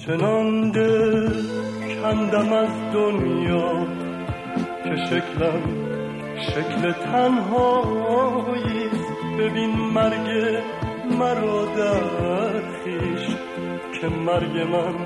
چنان دل کندم از دنیا که شکلم شکل تنهاییست. ببین مرگ مرا در خویش که مرگ من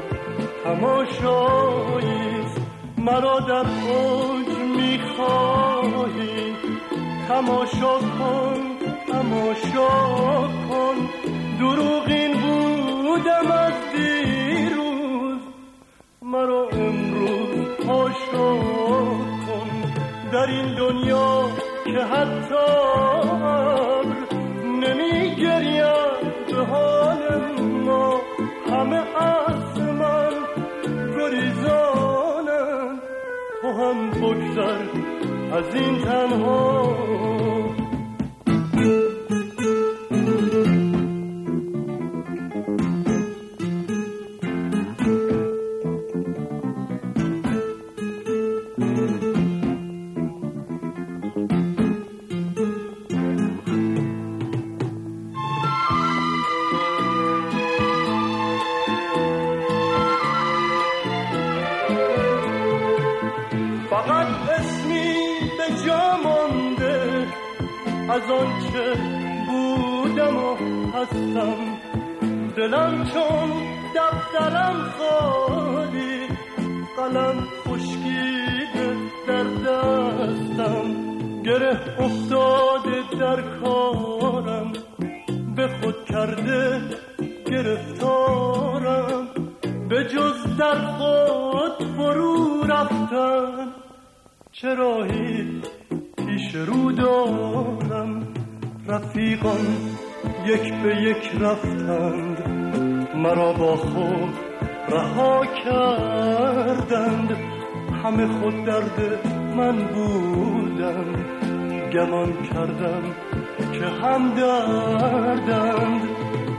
تماشاییست. مرا در اوج میخواهی تماشا کن تماشا کن. دروغین بودم از دیروز مرا امروز آشنا کن. در این دنیا که حتی ابر نمیگریم به حال ما، همه از من گریزانند. تو هم بگذر از این تنها. از آنچه بودم و هستم، دلم چون دفترم خالی، قلم خشکیده در دستم، گره افتاده در کارم، به خود کرده گرفتارم، به جز در خود فرو رفتن چه راهی پیش رو دارم. رفیقان یک به یک رفتند، مرا با خود رها کردند، همه خود درد من بودند، گمان کردم که هم دردند.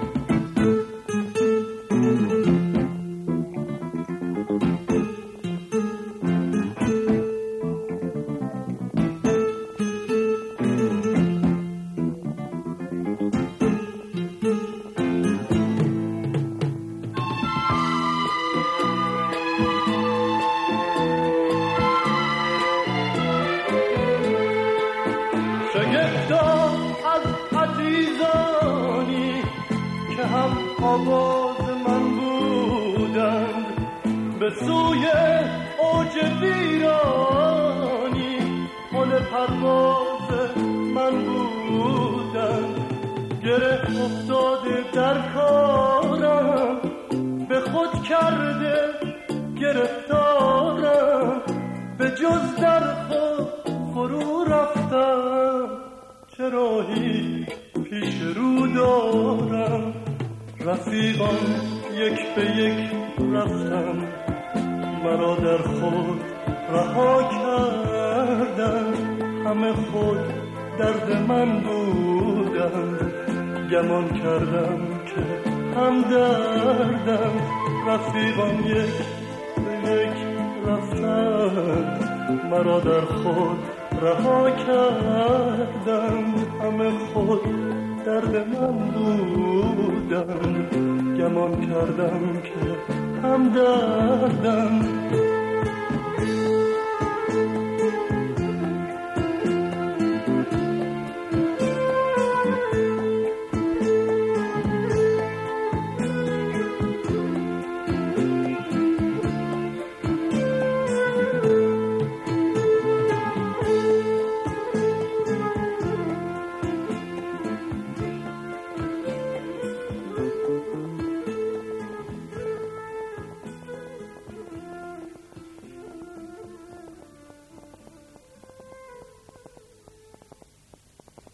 آواز من بودند به سوی اوج ویرانی، پل پرواز من بودند، گره افتاده در کارم، به خود کرده گرفتارم، به جز در خود فرو رفتم چه راهی پیش رو دارم. رفیقان یک به یک رفتم، مرا در خود رها کردند، همه خود درد من بودند، گمان کردم که هم دردم. رفیقان یک به یک رفتند، مرا در خود رها کردند، همه خود درد من بودند، گمان کردم که هم دردم.